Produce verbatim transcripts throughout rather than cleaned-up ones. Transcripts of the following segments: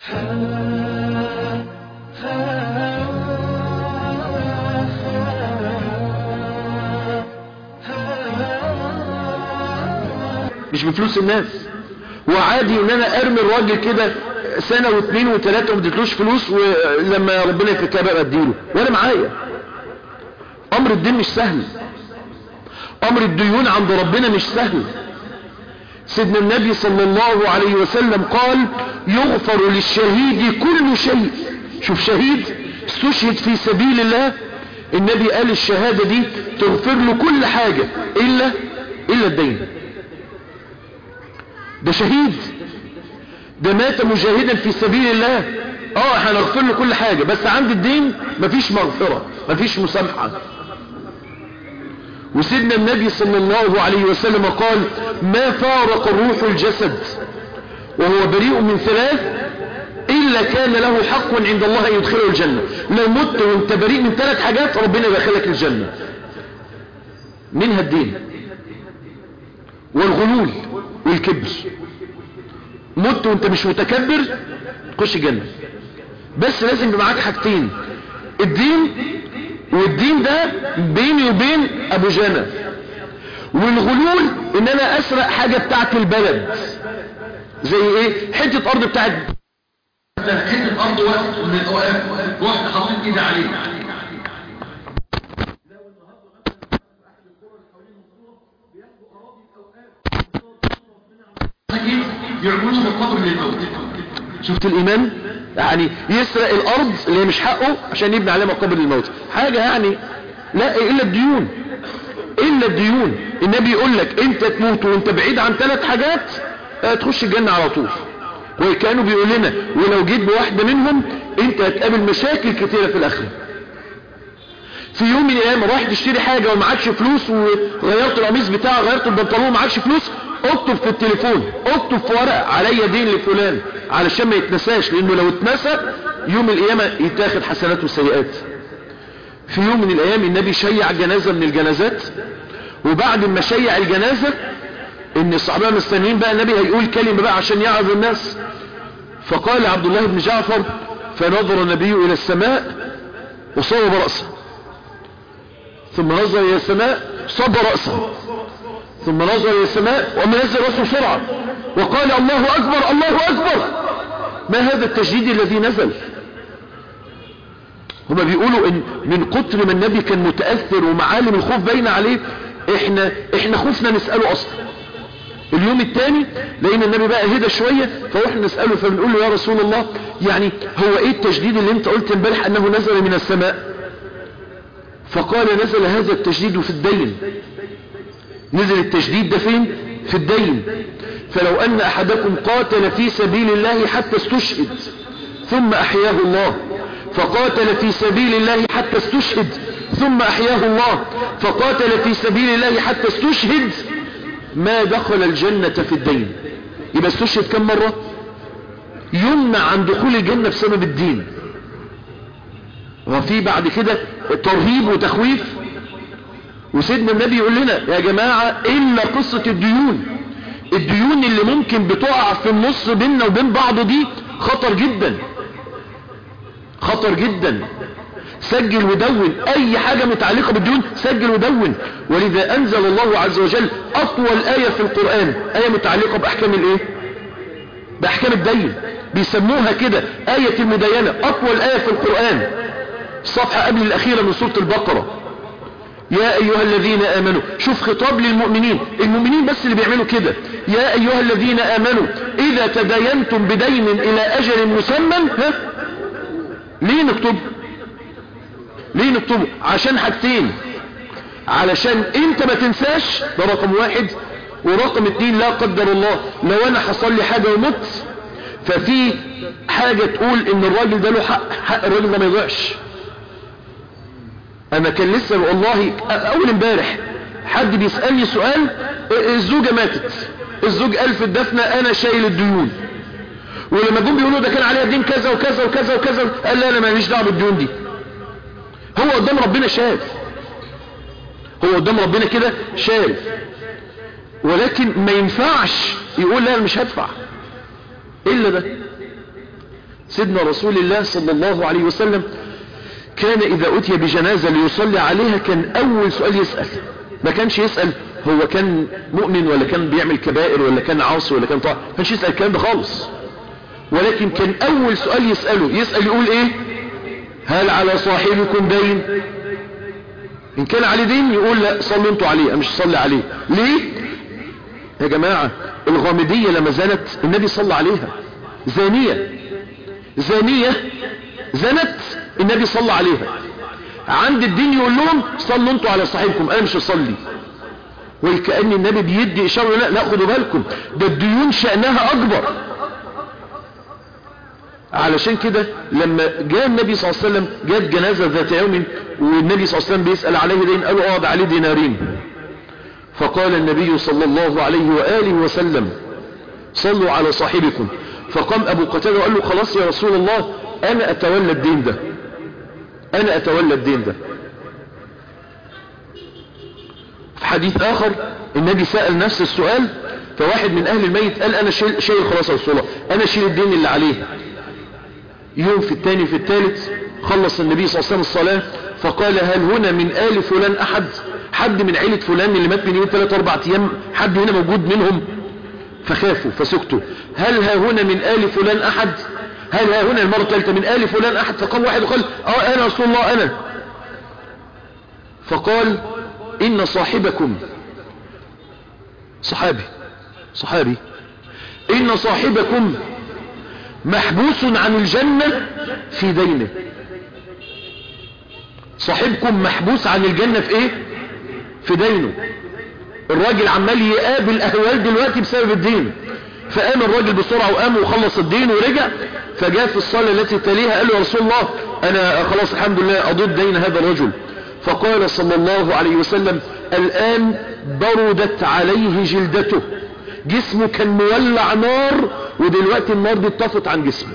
مش بفلوس الناس. وعادي ان انا ارمي الراجل كده سنة واثنين وثلاثة وما اديتلوش فلوس، ولما ربنا يفكها بقى اديله وانا معايا. امر الدين مش سهل، امر الديون عند ربنا مش سهل. سيدنا النبي صلى الله عليه وسلم قال يغفر للشهيد كل شيء. شوف شهيد استشهد في سبيل الله، النبي قال الشهادة دي تغفر له كل حاجة إلا إلا الدين. ده شهيد، ده مات مجاهدا في سبيل الله. اه هنغفر له كل حاجة، بس عند الدين مفيش مغفرة، مفيش مسامحة. وسيدنا النبي صلى الله عليه وسلم قال ما فارق الروح الجسد وهو بريء من ثلاث إلا كان له حق عند الله أن يدخله الجنة. لو مت وانت بريء من ثلاث حاجات ربنا يدخلك الجنة، منها الدين والغلول والكبر. مت وانت مش متكبر تخش الجنة، بس لازم يبقى معاك حاجتين: الدين، والدين ده بيني وبين ابو جنى. والغلول ان انا اسرق حاجة بتاعت البلد، زي ايه؟ حتة ارض بتاعت حتة ارض وقت من الاوقات واحد حاطط ايدي عليه. يعملوا بالقبر للموت. شفت الايمان؟ يعني يسرق الارض اللي مش حقه عشان يبني عليها مقابر للموت. حاجة يعني لا الا الديون، الا الديون. النبي يقول لك انت تموت وانت بعيد عن ثلاث حاجات تخش الجنة على طول. وكانوا بيقول لنا ولو جيت بواحدة منهم انت هتقابل مشاكل كتيرة في الاخرة. في يوم من الايام رايح تشتري حاجة ومعكش فلوس، وغيرت القميص بتاعه، غيرت البنطلون ومعكش فلوس، اكتب في التليفون، اكتب في ورقة عليا دين لفلان علشان ما يتنساش، لانه لو اتنسى يوم القيامة يتاخد حسنات وسيئات. في يوم من الايام النبي شيع جنازة من الجنازات، وبعد ما شيع الجنازة ان الصحابة مستنيين بقى النبي هيقول كلمة بقى عشان يعظ الناس. فقال عبد الله بن جعفر فنظر النبي الى السماء وصوب رأسه، ثم نظر الى السماء صب رأسه، ثم نظر الى السماء ومنزل رأسه بسرعة وقال الله اكبر الله اكبر. ما هذا التجديد الذي نزل؟ هما بيقولوا ان من كتر ما النبي كان متأثر ومعالم الخوف باينة عليه، احنا احنا خوفنا نسأله اصلا. اليوم الثاني لقينا النبي بقى هدى شوية، فروحنا نسأله فبنقول له يا رسول الله يعني هو ايه التجديد اللي انت قلت امبارح انه نزل من السماء؟ فقال نزل هذا التجديد في الدين. نزل التجديد ده فين؟ في الدين. فلو ان احدكم قاتل في سبيل الله حتى استشهد ثم احياه الله، فقاتل في سبيل الله حتى استشهد ثم احياه الله، فقاتل في سبيل الله حتى استشهد، ما دخل الجنة في الدين. يبقى استشهد كم مرة؟ يمنع عن دخول الجنة بسبب الدين. وفي بعد كده ترهيب وتخويف. وسيدنا النبي يقول لنا يا جماعة إلا قصة الديون. الديون اللي ممكن بتقع في النص بيننا وبين بعض دي خطر جدا، خطر جدا. سجل ودون اي حاجة متعلقة بالديون، سجل ودون. ولذا انزل الله عز وجل اطول آية في القرآن، آية متعلقة باحكام الايه؟ باحكام الدين. بيسموها كده آية المدينة، اطول آية في القرآن، الصفحة قبل الاخيرة من سورة البقرة. يا ايها الذين امنوا. شوف خطاب للمؤمنين، المؤمنين بس اللي بيعملوا كده. يا ايها الذين امنوا اذا تداينتم بدين الى اجل مسمى. ها ليه نكتب؟ ليه نكتبه؟ عشان حاجتين: علشان انت ما تنساش، ده رقم واحد، ورقم اتنين لا قدر الله لو انا حصل لي حاجة ومت، ففي حاجة تقول ان الراجل ده له حق، حق الراجل ده ما يضيعش. انا كان لسه والله اول امبارح حد بيسألني سؤال، الزوجة ماتت، الزوج قال في الدفنة انا شايل الديون، ولما جم بيقولوا ده كان عليها دين كذا وكذا وكذا وكذا، قال لا انا ماليش دعوه بالديون دي. هو قدام ربنا شاف، هو قدام ربنا كده شاف، ولكن ما ينفعش يقول لا انا مش هدفع الا ده. سيدنا رسول الله صلى الله عليه وسلم كان إذا أتي بجنازة ليصلي عليها كان أول سؤال يسأل، ما كانش يسأل هو كان مؤمن ولا كان بيعمل كبائر ولا كان عاصي ولا كان طاعة، ما كانش يسأل الكلام ده خالص، ولكن كان أول سؤال يسأله يسأل يقول إيه؟ هل على صاحبكم دين؟ إن كان عليه دين يقول لا صلوا انتوا عليه، مش صلي عليه. ليه؟ يا جماعة الغامدية لما زنت النبي صلى عليها، زانية زانية زنت النبي صلى عليها، عند الدين يقول لهم صلوا انتوا على صاحبكم انا مش اصلي، وكأن النبي بيدي اشاره لا لا خدوا بالكم ده الديون شأنها اكبر. علشان كده لما جاء النبي صلى الله عليه وسلم جاءت جنازة ذات يوم والنبي صلى الله عليه وسلم بيسأل عليه دين، قالوا اقعد عليه دينارين، فقال النبي صلى الله عليه وآله وسلم صلوا على صاحبكم. فقام ابو قتادة وقال له خلاص يا رسول الله انا اتولى الدين ده، انا اتولى الدين ده. في حديث اخر النبي سأل نفس السؤال، فواحد من اهل الميت قال انا شايل شيل خلاص يا رسول الله، انا شيل الدين اللي عليه. يوم في الثاني في الثالث خلص النبي صلى الله عليه وسلم الصلاة فقال هل هنا من آل فلان احد؟ حد من عيلة فلان اللي مات من يوم ثلاثة اربعة ايام حد هنا موجود منهم؟ فخافوا فسكتوا. هل ها هنا من آل فلان احد؟ هل ها هنا المرة الثالثة من آل فلان احد؟ فقام واحد وقال اه انا رسول الله انا. فقال ان صاحبكم صحابي صحابي ان صاحبكم محبوس عن الجنة في دينه. صاحبكم محبوس عن الجنة في ايه؟ في دينه. الراجل عمال يقابل اهوال دلوقتي بسبب الدين، فقام الراجل بسرعة وقام وخلص الدين ورجع، فجاء في الصلاة التي تليها قال له يا رسول الله انا خلاص الحمد لله اضد دين هذا الرجل. فقال صلى الله عليه وسلم الان بردت عليه جلدته، جسمه كان مولع نار ودلوقتي النار دي اتطفت عن جسمه.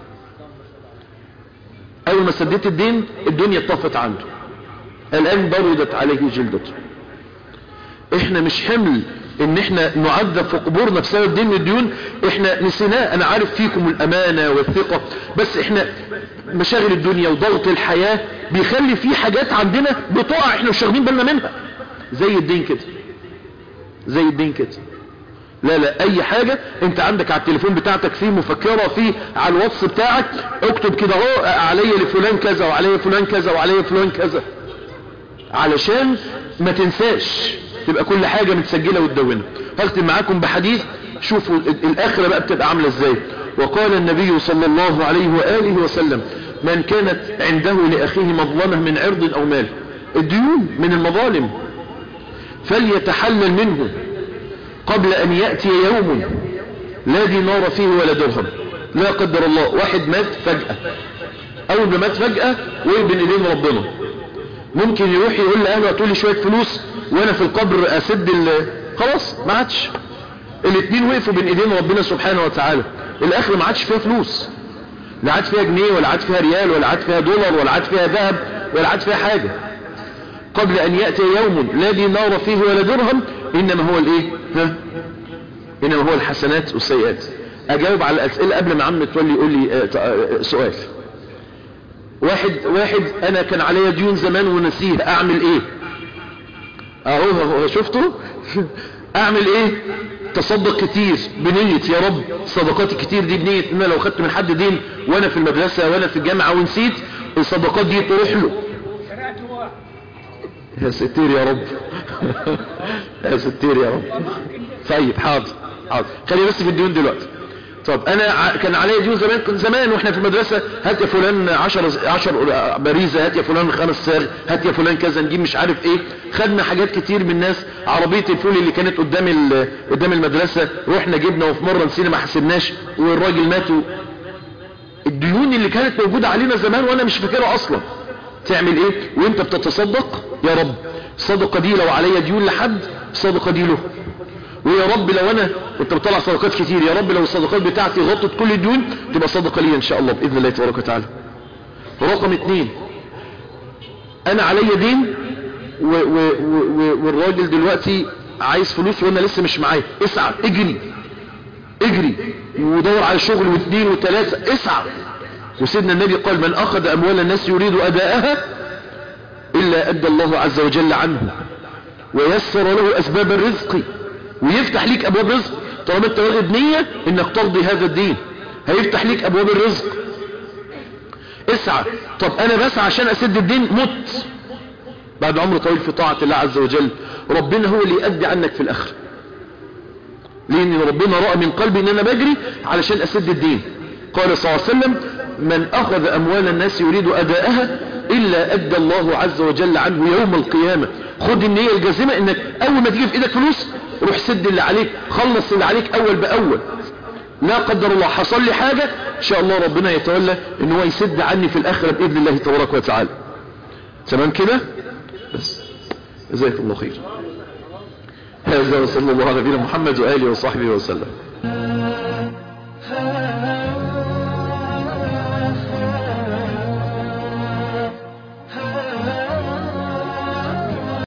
اول ما سديت الدين الدنيا اتطفت عنده، الان بردت عليه جلدته. احنا مش حمل ان احنا نعذب في قبورنا بسبب دين الديون، احنا نسيناه. انا عارف فيكم الامانة والثقة، بس احنا مشاغل الدنيا وضغط الحياة بيخلي في حاجات عندنا بتقع احنا مش واخدين بالنا منها، زي الدين كده زي الدين كده. لا لا اي حاجة انت عندك على التليفون بتاعتك فيه مفكرة، فيه على الواتس بتاعك اكتب كده اهو علي لفلان كذا وعلي فلان كذا وعلي فلان كذا، علشان ما تنساش، تبقى كل حاجة متسجلة وتدونة. هختم معاكم بحديث شوفوا الاخرة بقى بتبقى عاملة ازاي. وقال النبي صلى الله عليه وآله وسلم من كانت عنده لأخيه مظلمة من عرض او مال، الديون من المظالم، فليتحلل منه قبل ان يأتي يوم لا دينار فيه ولا درهم. لا قدر الله واحد مات فجأة، اول ما مات فجأة وقف بين ايدين ربنا، ممكن يروح يقول لأهله هاتوا لي شوية فلوس وانا في القبر اسد خلاص ما عادش. الاثنين وقفوا بين ايدين ربنا سبحانه وتعالى، الاخر ما عادش فيها فلوس، لا عاد فيها جنيه ولا عاد فيها ريال ولا عاد فيها دولار ولا عاد فيها ذهب ولا عاد فيها حاجة. قبل ان يأتي يوم لا دينار فيه ولا درهم انما هو الايه ها انما هو الحسنات والسيئات. اجاوب على الاسئلة قبل ما عم تولي يقول لي سؤال. واحد واحد انا كان عليا ديون زمان ونسيه، اعمل ايه؟ اهو شفته اعمل ايه؟ تصدق كتير بنية يا رب صدقات الكتير دي بنية ان لو خدت من حد دين وانا في المدرسة وانا في الجامعة ونسيت الصدقات دي تروح له. يا ستير يا رب يا ستير يا رب. طيب حاضر حاضر خلي بس في الديون دلوقتي. طب انا كان عليا ديون زمان، كنت زمان واحنا في المدرسة هات يا فلان عشر عشر باريزة، هات يا فلان خمس ساغ، هات يا فلان كذا، نجيب مش عارف ايه. خدنا حاجات كتير من الناس، عربية الفول اللي كانت قدام قدام المدرسة رحنا جبنا، وفي مرة نسينا ما حسبناش والراجل مات. الديون اللي كانت موجودة علينا زمان وانا مش فاكرها اصلا. تعمل ايه وانت بتتصدق؟ يا رب الصدقة دي لو عليا ديون لحد الصدقة دي له، ويا رب لو انا كنت بطلع صدقات كتير يا رب لو الصدقات بتاعتي غطت كل الديون تبقى صدقة لي ان شاء الله باذن الله تبارك وتعالى. رقم اتنين انا عليا دين و و و والراجل دلوقتي عايز فلوس وانا لسه مش معايا، اسعى اجري اجري ودور على شغل واثنين وثلاثة، اسعى وسيدنا النبي قال من أخذ أموال الناس يريد أداءها إلا أدى الله عز وجل عنه ويسر له أسباب الرزق، ويفتح ليك أبواب رزق. طالما أنت واخد نية إنك ترضي هذا الدين هيفتح ليك أبواب الرزق. اسعى. طب أنا بسعى عشان أسد الدين، مت بعد عمر طويل في طاعة الله عز وجل، ربنا هو اللي يؤدي عنك في الآخرة، لأن ربنا رأى من قلبي إن أنا بجري علشان أسد الدين. قال صلى الله عليه وسلم من أخذ أموال الناس يريد أداءها إلا أدى الله عز وجل عنه يوم القيامة. خد النية الجازمة إنك أول ما تيجي في إيدك فلوس روح سد اللي عليك، خلص اللي عليك أول بأول. لا قدر الله حصل لي حاجة إن شاء الله ربنا يتولى إن هو يسد عني في الآخرة بإذن الله تبارك وتعالى. تمام كده؟ بس جزاك الله خير. هذا وصلى الله على نبينا محمد وآله وصحبه وسلم.